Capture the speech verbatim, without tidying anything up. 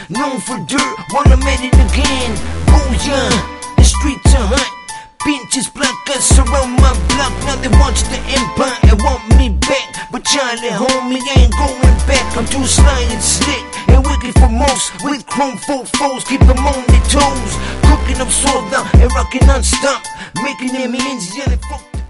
known for dirt, wanna make it again. Booyah, the streets are hot. Pinches blancas around my block. Now they watch the empire and want me back. But Charlie, homie, I ain't going back. I'm too sly and slick and wicked for most. With chrome folk foes, keep them on their toes. Cooking up soda and rocking non-stop, making them ends, yelling fuck.